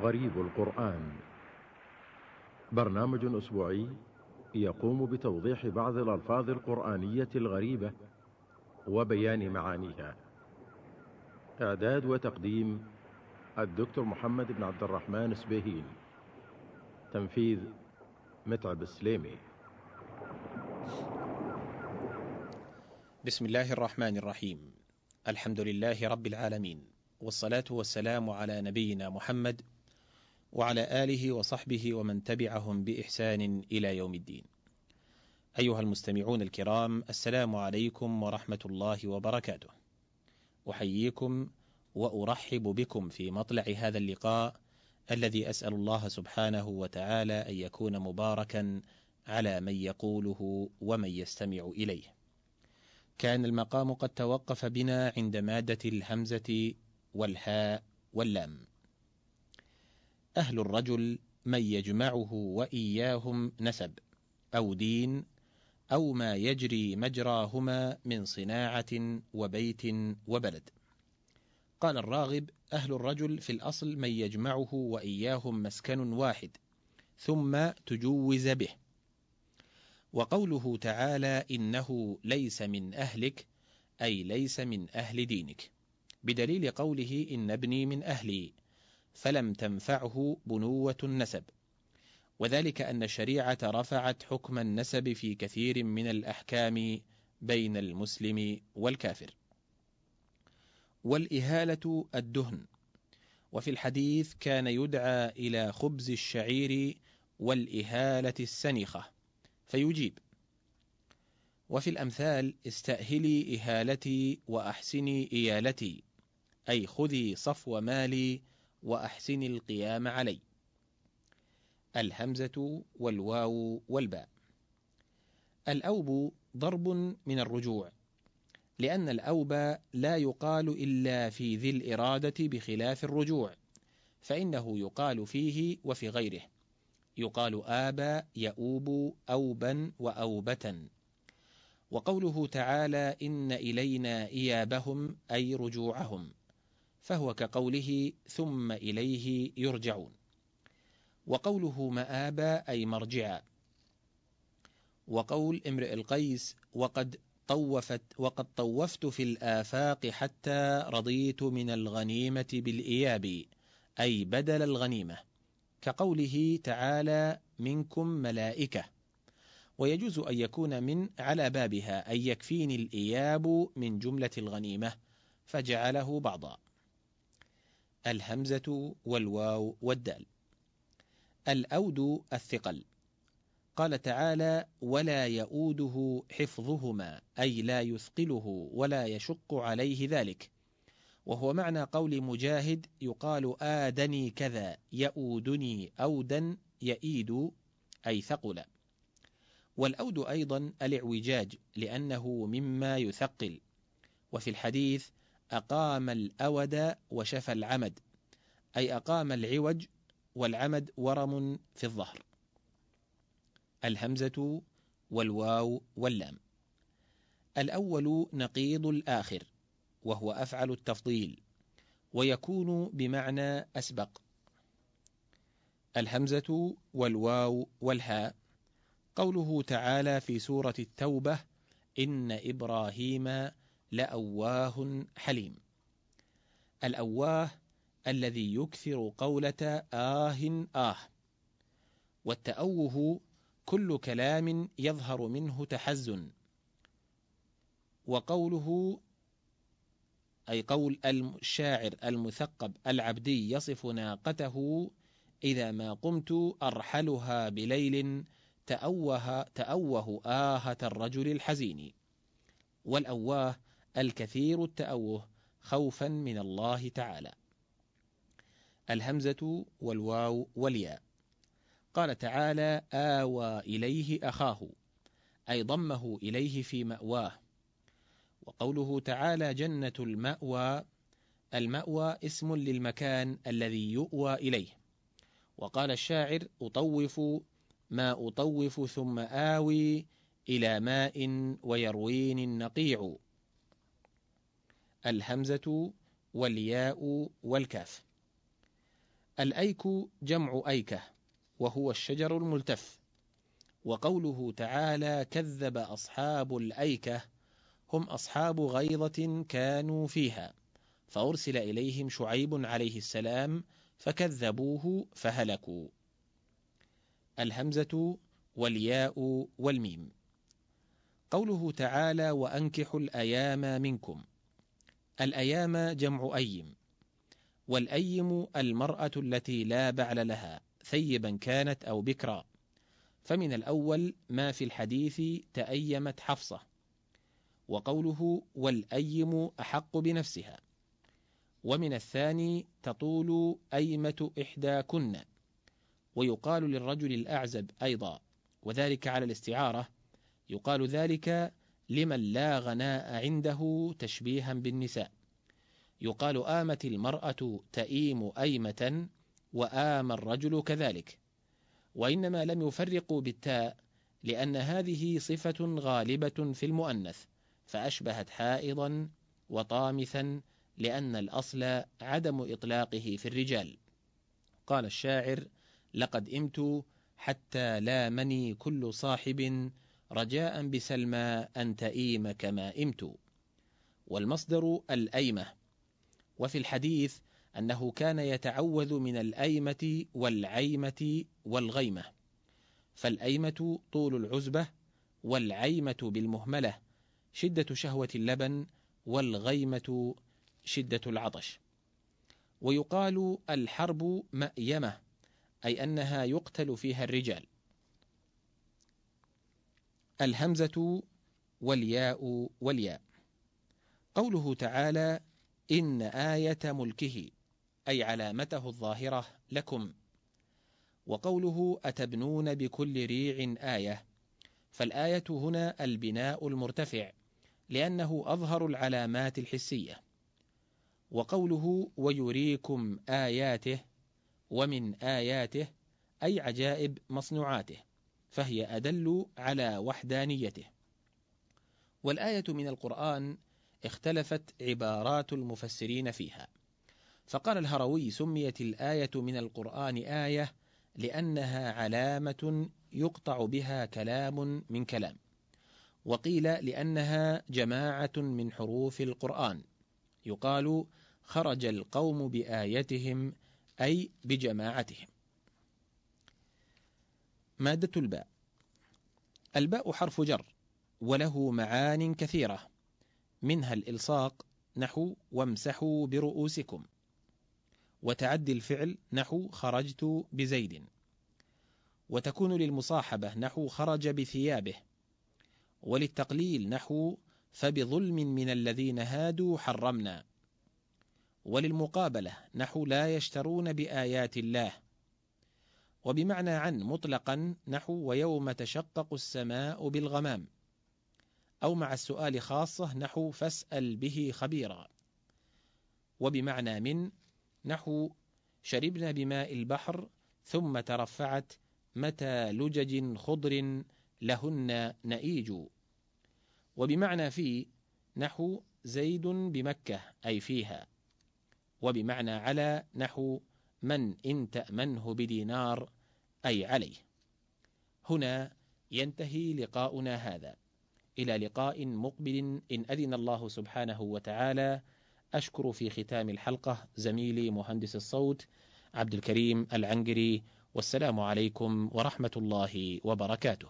غريب القرآن، برنامج أسبوعي يقوم بتوضيح بعض الألفاظ القرآنية الغريبة وبيان معانيها. إعداد وتقديم الدكتور محمد بن عبد الرحمن سبيهين. تنفيذ متعب السليمي. بسم الله الرحمن الرحيم. الحمد لله رب العالمين، والصلاة والسلام على نبينا محمد وعلى آله وصحبه ومن تبعهم بإحسان إلى يوم الدين. أيها المستمعون الكرام، السلام عليكم ورحمة الله وبركاته. أحييكم وأرحب بكم في مطلع هذا اللقاء الذي أسأل الله سبحانه وتعالى أن يكون مباركا على من يقوله ومن يستمع إليه. كان المقام قد توقف بنا عند مادة الهمزة والهاء واللام. أهل الرجل من يجمعه وإياهم نسب أو دين أو ما يجري مجراهما من صناعة وبيت وبلد. قال الراغب: أهل الرجل في الأصل من يجمعه وإياهم مسكن واحد ثم تجوز به. وقوله تعالى: إنه ليس من أهلك أي ليس من أهل دينك، بدليل قوله: إن ابني من أهلي، فلم تنفعه بنوة النسب، وذلك أن الشريعة رفعت حكم النسب في كثير من الأحكام بين المسلم والكافر. والإهالة الدهن، وفي الحديث: كان يدعى إلى خبز الشعير والإهالة السنخة فيجيب. وفي الأمثال: استأهلي إهالتي وأحسني إيالتي، أي خذي صفو مالي وأحسني القيام علي. الهمزة والواو والباء. الأوب ضرب من الرجوع، لأن الأوب لا يقال إلا في ذي الإرادة بخلاف الرجوع، فإنه يقال فيه وفي غيره. يقال آبا يؤوب أوبا وأوبة. وقوله تعالى: إن إلينا إيابهم أي رجوعهم، فهو كقوله: ثم إليه يرجعون. وقوله مآبا أي مرجعا. وقول امرئ القيس: وقد طوفت في الآفاق حتى رضيت من الغنيمة بالإياب، أي بدل الغنيمة، كقوله تعالى: منكم ملائكة. ويجوز أن يكون من على بابها، أي يكفيني الإياب من جملة الغنيمة، فجعله بعضا. الهمزة والواو والدال. الأود الثقل. قال تعالى: ولا يؤوده حفظهما، أي لا يثقله ولا يشق عليه ذلك، وهو معنى قول مجاهد: يقال آدني كذا، يؤودني أودا يئيد، أي ثقل. والأود أيضا الاعوجاج، لأنه مما يثقل. وفي الحديث: أقام الأود وشفى العمد، أي أقام العوج، والعمد ورم في الظهر. الهمزة والواو واللام. الأول نقيض الآخر، وهو أفعل التفضيل، ويكون بمعنى أسبق. الهمزة والواو والهاء. قوله تعالى في سورة التوبة: إن إبراهيم لأواه حليم. الأواه الذي يكثر قولة آه آه. والتأوه كل كلام يظهر منه تحزن. وقوله أي قول الشاعر المثقب العبدي يصف ناقته: إذا ما قمت أرحلها بليل تأوه آهة الرجل الحزين. والأواه الكثير التأوه خوفا من الله تعالى. الهمزة والواو والياء. قال تعالى: آوى إليه أخاه، أي ضمه إليه في مأواه. وقوله تعالى: جنة المأوى، المأوى اسم للمكان الذي يؤوى إليه. وقال الشاعر: أطوف ما أطوف ثم آوي إلى ماء ويرويني النقيع. الهمزة والياء والكاف. الأيك جمع أيكة، وهو الشجر الملتف. وقوله تعالى كذب أصحاب الأيكة هم أصحاب غيظة كانوا فيها، فأرسل إليهم شعيب عليه السلام فكذبوه فهلكوا. الهمزة والياء والميم. قوله تعالى وأنكحوا الأيام منكم. الأيام جمع أيم، والأيم المرأة التي لا بعل لها ثيبا كانت أو بكرا، فمن الأول ما في الحديث تأيمت حفصة. وقوله والأيم أحق بنفسها. ومن الثاني تطول أيمة إحداكن، ويقال للرجل الأعزب أيضا، وذلك على الاستعارة. يقال ذلك لمن لا غناء عنده تشبيها بالنساء. يقال آمت المرأة تئيم أيمة، وآم الرجل كذلك. وإنما لم يفرقوا بالتاء لأن هذه صفة غالبة في المؤنث، فأشبهت حائضا وطامثا، لأن الأصل عدم إطلاقه في الرجال. قال الشاعر لقد إمت حتى لامني كل صاحب رجاء بسلمى أن تئيم كما إمت. والمصدر الأيمة. وفي الحديث أنه كان يتعوذ من الأيمة والعيمة والغيمة، فالأيمة طول العزبة، والعيمة بالمهملة شدة شهوة اللبن، والغيمة شدة العطش. ويقال الحرب مأيمة، أي أنها يقتل فيها الرجال. الهمزة والياء والياء. قوله تعالى إن آية ملكه، أي علامته الظاهرة لكم. وقوله أتبنون بكل ريع آية، فالآية هنا البناء المرتفع، لأنه أظهر العلامات الحسية. وقوله ويريكم آياته، ومن آياته أي عجائب مصنوعاته، فهي أدل على وحدانيته. والآية من القرآن اختلفت عبارات المفسرين فيها، فقال الهروي سميت الآية من القرآن آية لأنها علامة يقطع بها كلام من كلام، وقيل لأنها جماعة من حروف القرآن، يقال خرج القوم بآيتهم أي بجماعتهم. مادة الباء. الباء حرف جر، وله معان كثيرة، منها الإلصاق نحو وامسحوا برؤوسكم، وتعدي الفعل نحو خرجت بزيد، وتكون للمصاحبة نحو خرج بثيابه، وللتقليل نحو فبظلم من الذين هادوا حرمنا، وللمقابلة نحو لا يشترون بآيات الله، وبمعنى عن مطلقا نحو ويوم تشقق السماء بالغمام، أو مع السؤال خاصة نحو فاسأل به خبيرا، وبمعنى من نحو شربنا بماء البحر ثم ترفعت متى لجج خضر لهن نئيج، وبمعنى في نحو زيد بمكة أي فيها، وبمعنى على نحو من إن تأمنه بدينار أي عليه. هنا ينتهي لقاؤنا هذا، إلى لقاء مقبل إن أذن الله سبحانه وتعالى. أشكر في ختام الحلقة زميلي مهندس الصوت عبد الكريم العنقري، والسلام عليكم ورحمة الله وبركاته.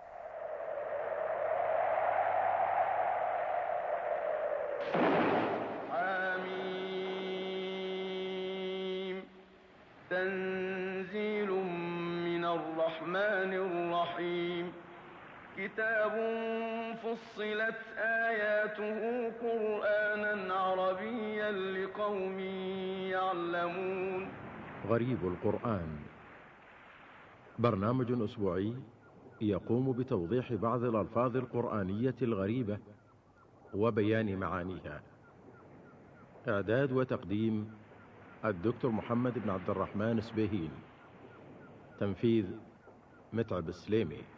حميم. تنزيل من الرحمن الرحيم. كتاب فصلت آياته قرآنا عربيا لقوم يعلمون. غريب القرآن، برنامج أسبوعي يقوم بتوضيح بعض الألفاظ القرآنية الغريبة وبيان معانيها. إعداد وتقديم الدكتور محمد بن عبد الرحمن سبيهين. تنفيذ متعب السليمي.